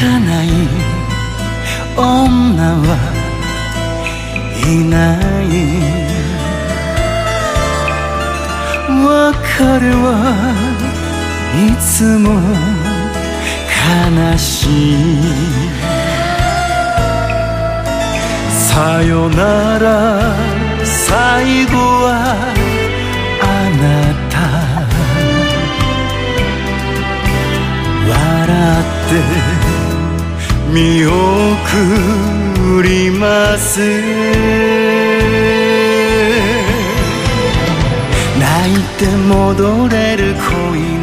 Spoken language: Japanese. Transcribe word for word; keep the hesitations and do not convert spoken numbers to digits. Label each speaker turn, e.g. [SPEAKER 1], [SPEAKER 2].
[SPEAKER 1] かない女はいない別れはいつも悲しいさよなら最後はあなた笑って見送ります泣いて戻れる恋